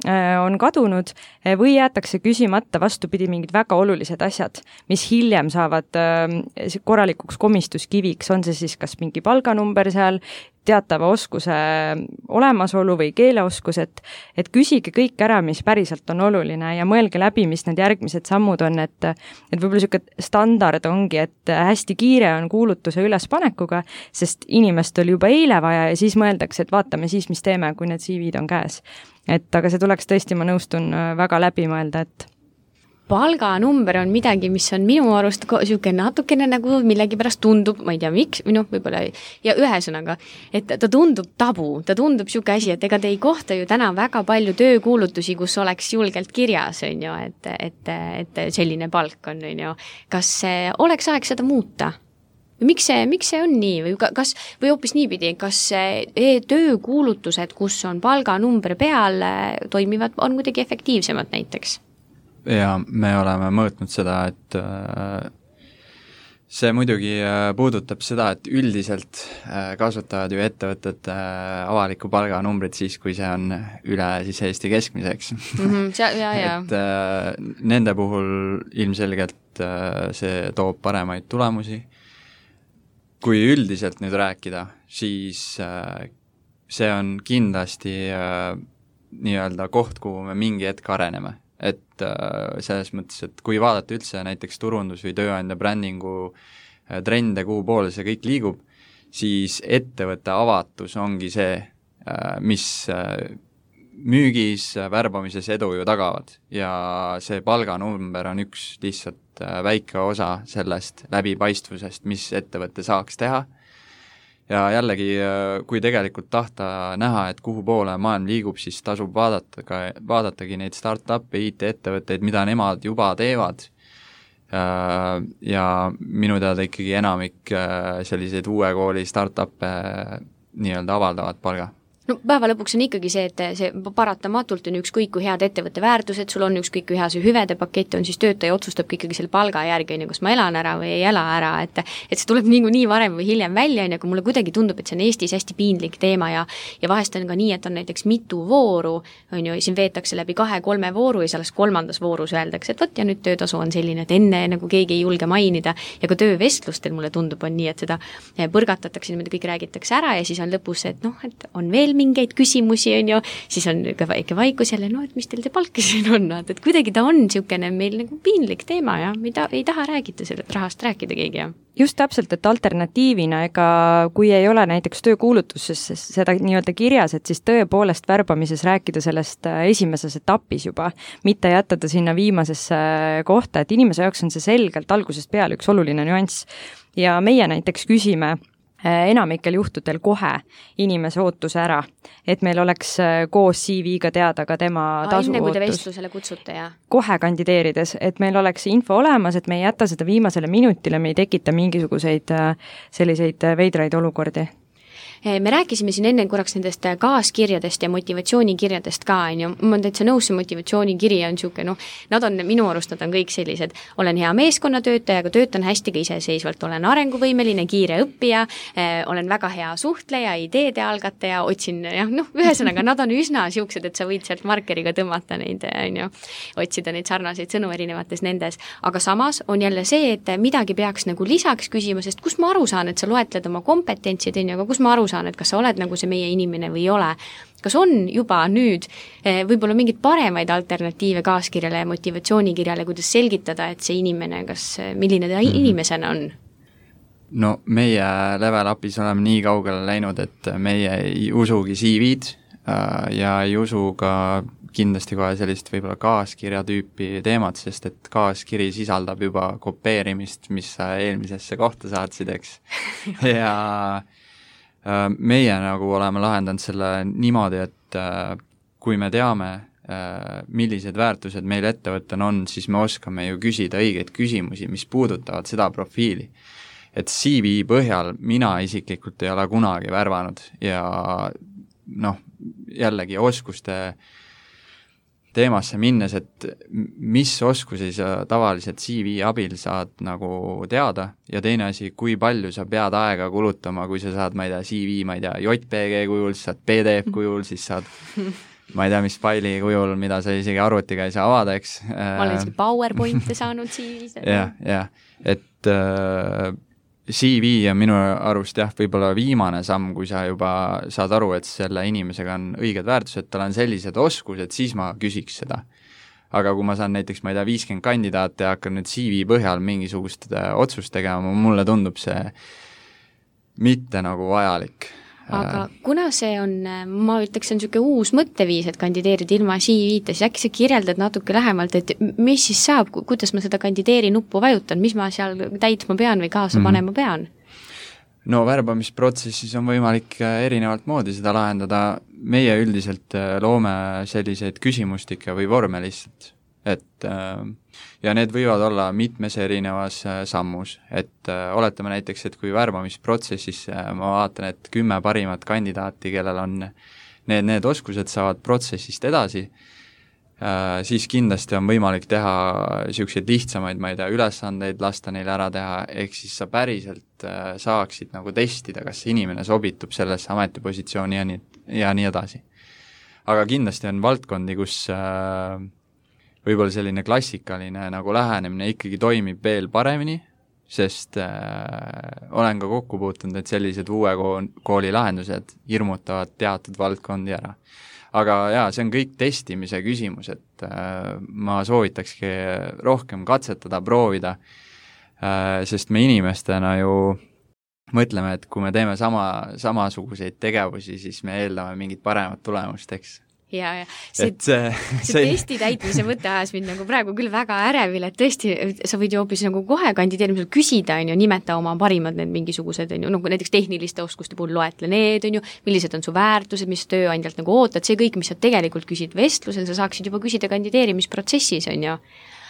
on kadunud või jäetakse küsimata vastupidi mingid väga olulised asjad, mis hiljem saavad korralikuks komistuskiviks, on see siis kas mingi palganumber seal, teatava oskuse olemasolu või keeleoskus, et, et küsige kõik ära, mis päriselt on oluline ja mõelge läbi, mis need järgmised sammud on, et, et võib-olla niisugune standard ongi, et hästi kiire on kuulutuse ülespanekuga, sest inimest oli juba eile vaja ja siis mõeldakse, et vaatame siis, mis teeme, kui need C V-d on käes. Et aga see tuleks tõesti, ma nõustun väga läbi mõelda, et palganumber on midagi, mis on minu arust siuke natukene nagu millegipärast tundub, ma ei tea miks, või noh, võib-olla ja ühesõnaga, et ta tundub tabu, ta tundub siuke asi, et ega te ei kohta ju täna väga palju töökuulutusi, kus oleks julgelt kirjas, on ju, et, et, et selline palk on, on ju. Kas oleks aeg seda muuta? Miks see, miks see on nii või kas, või hoopis niipidi, kas töökuulutused, kus on palganumber peal, toimivad, on kuidagi efektiivsemad näiteks? Ja me oleme mõõtnud seda, et see muidugi puudutab seda, et üldiselt kasutavad ju ettevõtted avalikku palganumbrit siis, kui see on üle siis Eesti keskmiseks. Mm-hmm, ja, ja. et nende puhul ilmselgelt see toob paremaid tulemusi. Kui üldiselt nüüd rääkida, siis see on kindlasti nii-öelda koht, kuhu me mingi hetk areneme. Et selles mõttes, et kui vaadata üldse näiteks turundus- või tööandja brändingu trende, kuhu poole see kõik liigub, siis ettevõtte avatus ongi see, mis müügis, värbamises edu ju tagavad ja see palganumber on üks lihtsalt väike osa sellest läbipaistvusest, mis ettevõtte saaks teha. Ja jällegi, kui tegelikult tahta näha, et kuhu poole maailm liigub, siis tasub vaadata ka, vaadatagi neid start-up'e, I T-ettevõtteid, mida nemad juba teevad. Ja minu teada ikkagi enamik selliseid uue kooli start-up'e nii-öelda avaldavad palga. no päeva lõpuks on ikkagi see, et see paratamatult on ükskõik kui head ettevõtte väärtused, sul on ükskõik kui hea see hüvede pakett on, siis töötaja otsustab ikkagi selle palga järgi, on ju, kas ma elan ära või ei ela ära, et et see tuleb niikuinii varem või hiljem välja, on ju, aga mulle kuidagi tundub, et see on Eestis hästi piinlik teema ja ja vahest on ka nii, et on näiteks mitu vooru, on ju, siin veetakse läbi kahe-kolme vooru ja selles kolmandas voorus öeldakse, et võt ja nüüd töötasu on selline, et enne nagu keegi ei julge mainida ja ka töövestlustel mulle tundub, on nii, et seda põrgatatakse, niimoodi kõik räägitakse ära ja siis on lõpus, et noh, et on veel mingeid küsimusi, on ju, siis on ka väike vaikus jälle, no et mis teil see palk siin on, et kuidagi ta on niisugune meil nagu piinlik teema ja mida ei taha räägida sellest rahast rääkida keegi. Ja. Just täpselt, et alternatiivina, ega kui ei ole näiteks töökuulutuses seda nii-öelda kirjas, et siis tõepoolest värbamises rääkida sellest esimeses etapis juba, mitte jätta ta sinna viimasesse kohta, et inimese jaoks on see selgelt algusest peale üks oluline nüanss ja meie näiteks küsime enamikel juhtudel kohe inimese ootuse ära, et meil oleks koos C V-ga teada ka tema tasu enne, kui te ootus. vestlusele kutsute, ja? Kohe kandideerides, et meil oleks info olemas, et me ei jäta seda viimasele minutile, me ei tekita mingisuguseid selliseid veidraid olukordi. Me rääkisime siin enne korraks nendest kaaskirjadest ja motivatsioonikirjadest ka, on ju, ma olen täitsa nõus, see motivatsioonikiri on niisugune, noh, nad on, minu arust nad on kõik sellised, olen hea meeskonnatöötaja, aga töötan hästi ka iseseisvalt, olen arenguvõimeline, kiire õppija, olen väga hea suhtleja, ideede algataja, otsin, jah, noh, ühesõnaga, nad on üsna niisugused, et sa võid sealt markeriga tõmmata neid, on ju, otsida neid sarnaseid sõnu erinevates nendes, aga samas on jälle see, et midagi peaks nagu lisaks küsima, sest kus ma aru saan, et sa loetled oma kompetentsid, on ju, aga kus ma aru saan, et kas sa oled nagu see meie inimene või ei ole. Kas on juba nüüd võib-olla mingid paremaid alternatiive kaaskirjale ja motivatsioonikirjale, kuidas selgitada, et see inimene, kas, milline ta inimesena on? No meie Level Upis oleme nii kaugele läinud, et meie ei usugi C V-d ja ei usu ka kindlasti kohe sellist võib-olla kaaskirja tüüpi teemat, sest et kaaskiri sisaldab juba kopeerimist, mis sa eelmisesse kohta saatsid, eks. ja meie nagu oleme lahendanud selle niimoodi, et kui me teame, millised väärtused meil ettevõttel on, siis me oskame ju küsida õigeid küsimusi, mis puudutavad seda profiili. Et C V põhjal mina isiklikult ei ole kunagi värvanud ja noh, jällegi oskuste teemasse minnes, et mis oskusi sa tavaliselt C V abil saad nagu teada ja teine asi, kui palju sa pead aega kulutama, kui sa saad, ma ei tea, C V, ma ei tea, J P G kujul, siis saad P D F kujul, siis saad ma ei tea, mis faili kujul, mida sa isegi arvutiga ei saa avada, eks. Ma olen isegi PowerPointe saanud C V-s. jah, jah, et äh, C V on minu arust jah, võib-olla viimane samm, kui sa juba saad aru, et selle inimesega on õiged väärtused, tal on sellised oskused, siis ma küsiks seda. Aga kui ma saan näiteks, ma ei tea, viiskümmend kandidaate ja hakkan nüüd C V põhjal mingisugust otsust tegema, mulle tundub see mitte nagu vajalik. Aga kuna see on, ma ütleks, on niisugune uus mõtteviis, et kandideerida ilma C V-ta, siis äkki sa kirjeldad natuke lähemalt, et mis siis saab, kuidas ma seda kandideeri nuppu vajutan, mis ma seal täitma pean või kaasa mm-hmm. panema pean? No värbamisprotsessis on võimalik erinevalt moodi seda lahendada. Meie üldiselt loome selliseid küsimustikke või vorme lihtsalt, et ja need võivad olla mitmes erinevas sammus, et oletame näiteks, et kui värbamisprotsessis ma vaatan, et kümme parimat kandidaati, kellel on need, need oskused saavad protsessist edasi, siis kindlasti on võimalik teha niisuguseid lihtsamaid, ma ei tea, ülesandeid lasta neil ära teha, ehk siis sa päriselt saaksid nagu testida, kas see inimene sobitub sellesse ametipositsiooni ja nii, ja nii edasi. Aga kindlasti on valdkondi, kus võib-olla selline klassikaline nagu lähenemine ikkagi toimib veel paremini, sest äh, olen ka kokku puutunud, et sellised uue kooli lahendused hirmutavad teatud valdkondi ära. Aga jaa, see on kõik testimise küsimus, et äh, ma soovitakski rohkem katsetada, proovida, äh, sest me inimestena ju mõtleme, et kui me teeme sama, samasuguseid tegevusi, siis me eeldame mingit paremat tulemust, eks. Ja, ja see, see, see, see testi täitmise mõte ajas mind nagu praegu küll väga ärevil, et tõesti, sa võid ju hoopis nagu kohe kandideerimisel küsida, on ju, nimeta oma parimad need mingisugused, on ju, nagu näiteks tehniliste oskuste puhul loetle need, on ju, millised on su väärtused, mis tööandjalt nagu ootad, see kõik, mis sa tegelikult küsid vestlusel, sa saaksid juba küsida kandideerimisprotsessis, on ju.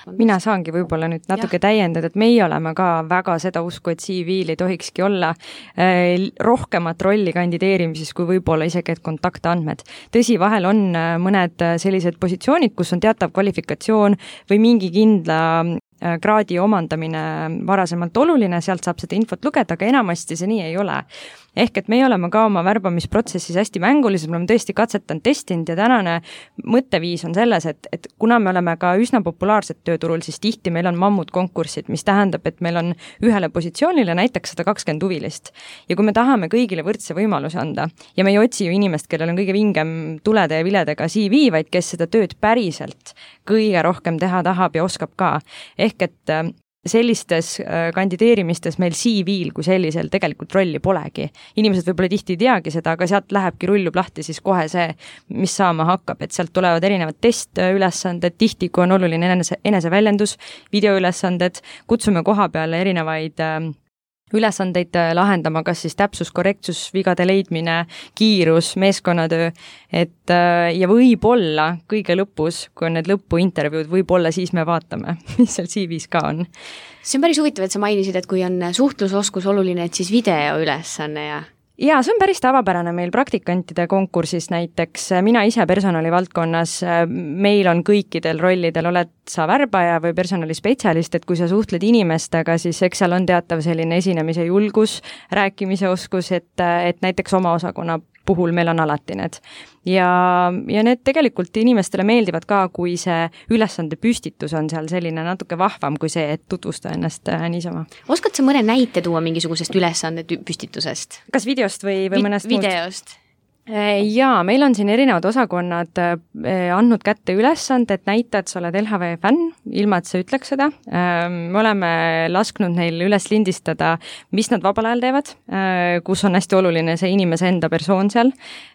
valdkondadest. mina saangi võib-olla nüüd natuke ja. täiendada, et meie oleme ka väga seda usku, et C V-l ei tohikski olla äh, rohkemat rolli kandideerimises kui võib-olla isegi et kontaktandmed. tõsi, vahel on äh, mõned sellised positsioonid, kus on teatav kvalifikatsioon või mingi kindla kraadi omandamine varasemalt oluline, sealt saab seda infot lugeda, aga enamasti see nii ei ole. Ehk et meie oleme ka oma värbamisprotsessis hästi mängulised, me oleme tõesti katsetanud, testinud ja tänane mõtteviis on selles, et, et kuna me oleme ka üsna populaarsed tööturul, siis tihti meil on mammut konkursid, mis tähendab, et meil on ühele positsioonile näiteks sada kakskümmend huvilist. Ja kui me tahame kõigile võrdse võimaluse anda ja me ei otsi ju inimest, kellel on kõige vingem tulede ja viledega C V, vaid kes seda tööd päriselt kõige rohkem teha tahab ja oskab ka. Ehk et sellistes kandideerimistes meil C V-l kui sellisel tegelikult rolli polegi. Inimesed võib-olla tihti ei teagi seda, aga sealt lähebki rullub lahti siis kohe see, mis saama hakkab, et sealt tulevad erinevad testülesanded, tihti kui on oluline enese, eneseväljendus, videoülesanded, kutsume koha peale erinevaid ülesandeid lahendama, kas siis täpsus, korrektsus, vigade leidmine, kiirus, meeskonnatöö, et ja võib-olla kõige lõpus, kui on need lõpuintervjuud, võib-olla siis me vaatame, mis seal C V-s ka on. See on päris huvitav, et sa mainisid, et kui on suhtlusoskus oluline, et siis videoülesanne ja Jaa, see on päris tavapärane meil praktikantide konkursis näiteks. Mina ise personalivaldkonnas, meil on kõikidel rollidel, oled sa värbaja või personalispetsialist, et kui sa suhtled inimestega, siis eks seal on teatav selline esinemise julgus, rääkimise oskus, et, et näiteks oma osakonna puhul meil on alati need. Ja, ja need tegelikult inimestele meeldivad ka, kui see ülesande püstitus on seal selline natuke vahvam kui see, et tutvusta ennast niisama. Oskad sa mõne näite tuua mingisugusest ülesande püstitusest? Kas videost või, või mõnest Vi- videost? muud? Jaa, meil on siin erinevad osakonnad andnud kätte ülesande, et näita, et sa oled L H V fänn, ilma et sa ütleks seda. Me oleme lasknud neil üles lindistada, mis nad vabal ajal teevad, kus on hästi oluline see inimese enda persoon seal.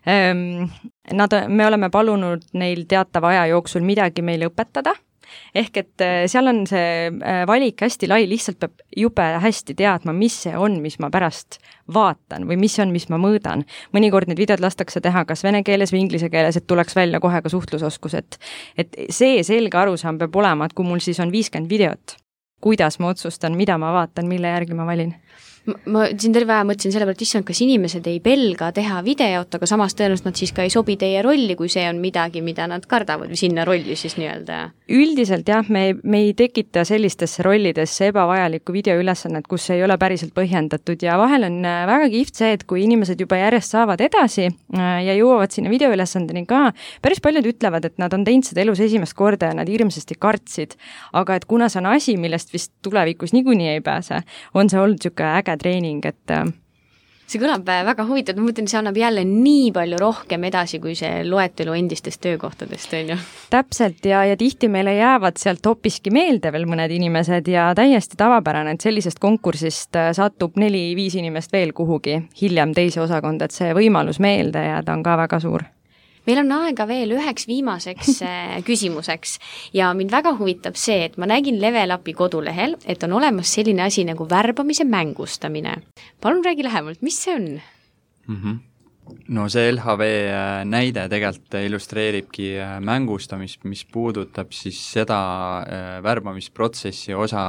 Nad, me oleme palunud neil teatava aja jooksul midagi meile õpetada, ehk et seal on see valik hästi lai, lihtsalt peab jube hästi teadma, mis see on, mis ma pärast vaatan või mis on, mis ma mõõdan. Mõnikord need videod lastakse teha kas vene keeles või inglise keeles, et tuleks välja kohe ka suhtlusoskus, et, et see selge arusaam peab olema, et kui mul siis on viiskümmend videot, kuidas ma otsustan, mida ma vaatan, mille järgi ma valin? Ma, ma siin terve aja mõtlesin selle pealt, issand, kas inimesed ei pelga teha videot, aga samas tõenäoliselt nad siis ka ei sobi teie rolli, kui see on midagi, mida nad kardavad või sinna rolli siis nii-öelda. Üldiselt jah, me, me ei tekita sellistesse rollidesse ebavajalikku videoülesannet, kus ei ole päriselt põhjendatud ja vahel on väga kihvt see, et kui inimesed juba järjest saavad edasi ja jõuavad sinna videoülesandeni ka, päris paljud ütlevad, et nad on teinud seda elus esimest korda ja nad hirmsasti kartsid, aga et kuna see on asi, millest vist tulevikus niikuinii ei pääse, on see olnud niisugune äge treening, et see kõlab väga huvitav, ma mõtlen, see annab jälle nii palju rohkem edasi kui see loetelu endistest töökohtadest, on ju. Täpselt ja, ja tihti meile jäävad sealt hoopiski meelde veel mõned inimesed ja täiesti tavapärane, et sellisest konkursist satub neli-viis inimest veel kuhugi hiljem teise osakonda, et see võimalus meelde jääda on ka väga suur. Meil on aega veel üheks viimaseks küsimuseks ja mind väga huvitab see, et ma nägin Level Upi kodulehel, et on olemas selline asi nagu värbamise mängustamine. Palun räägi lähemalt, mis see on? Mm-hmm. No see L H V näide tegelikult illustreeribki mängustamist, mis puudutab siis seda värbamisprotsessi osa,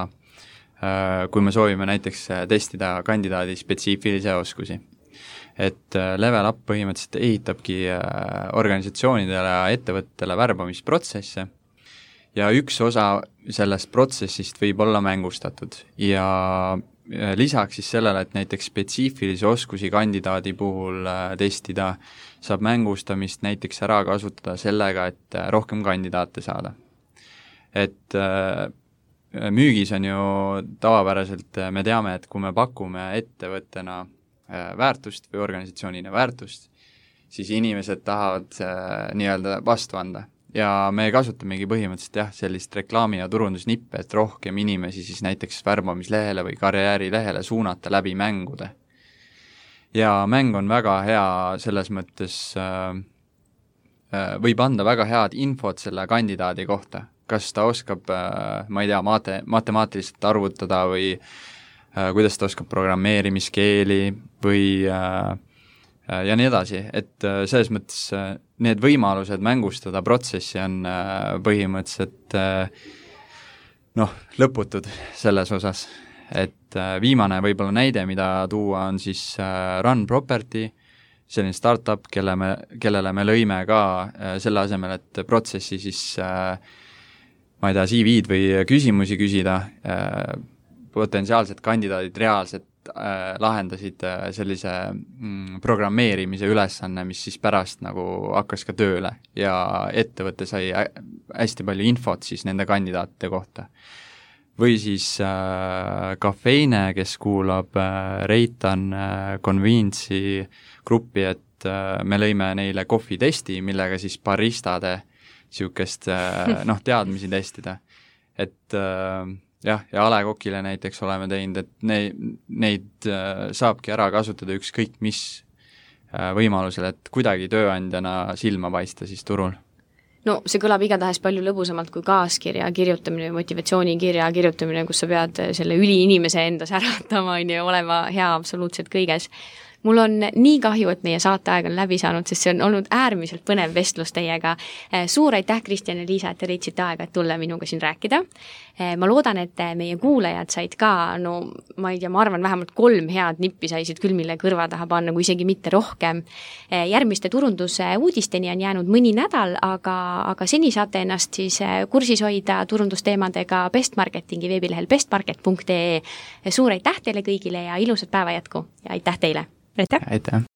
kui me soovime näiteks testida kandidaadi spetsiifilisi oskusi. Et Level Up põhimõtteliselt ehitabki organisatsioonidele ja ettevõttele värbamisprotsesse ja üks osa sellest protsessist võib olla mängustatud ja lisaks siis sellele, et näiteks spetsiifilisi oskusi kandidaadi puhul testida, saab mängustamist näiteks ära kasutada sellega, et rohkem kandidaate saada. Et müügis on ju tavapäraselt, me teame, et kui me pakume ettevõttena väärtust või organisatsioonina väärtust, siis inimesed tahavad äh, nii-öelda vastu anda. Ja me kasutamegi põhimõtteliselt jah, sellist reklaami- ja turundusnippe, et rohkem inimesi siis näiteks värbamislehele või karjäärilehele suunata läbi mängude. Ja mäng on väga hea selles mõttes, äh, võib anda väga head infot selle kandidaadi kohta, kas ta oskab, äh, ma ei tea, mate, matemaatiliselt arvutada või kuidas ta oskab programmeerimiskeeli või äh, ja nii edasi, et äh, selles mõttes äh, need võimalused mängustada protsessi on äh, põhimõtteliselt äh, noh, lõputud selles osas, et viimane võib-olla näide, mida tuua, on siis Run Property, selline startup, kelle me, kellele me lõime ka selle asemel, et protsessi siis ma ei tea, C V-d või küsimusi küsida, potentsiaalsed kandidaadid reaalselt lahendasid sellise programmeerimise ülesanne, mis siis pärast nagu hakkas ka tööle ja ettevõte sai hästi palju infot siis nende kandidaatide kohta. Või siis äh, Cafeine, kes kuulab äh, Reitan äh, Convenience'i gruppi, et äh, me lõime neile kohvi testi, millega siis baristade niisugust äh, noh, teadmisi testida. Et äh, jah, ja A Le Kokile näiteks oleme teinud, et neid, neid äh, saabki ära kasutada ükskõik mis äh, võimalusel, et kuidagi tööandjana silma paista siis turul. No see kõlab igatahes palju lõbusamalt kui kaaskirja kirjutamine, motivatsioonikirja kirjutamine, kus sa pead selle üliinimese endas äratama, on ju, olema hea absoluutselt kõiges. Mul on nii kahju, et meie saateaeg on läbi saanud, sest see on olnud äärmiselt põnev vestlus teiega. Suur aitäh, Kristjan ja Liisa, et te leidsite aega, et tulla minuga siin rääkida. Ma loodan, et meie kuulajad said ka, no ma ei tea, ma arvan, vähemalt kolm head nippi saisid küll, mille kõrva taha panna, kui isegi mitte rohkem. Järgmiste turunduse uudisteni on jäänud mõni nädal, aga, aga seni saate ennast siis kursis hoida turundusteemadega Best Marketingi veebilehel bestmarket punkt ee. Suur aitäh teile kõigile ja ilusat päeva jätku ja aitäh teile! Aitäh! Aitäh!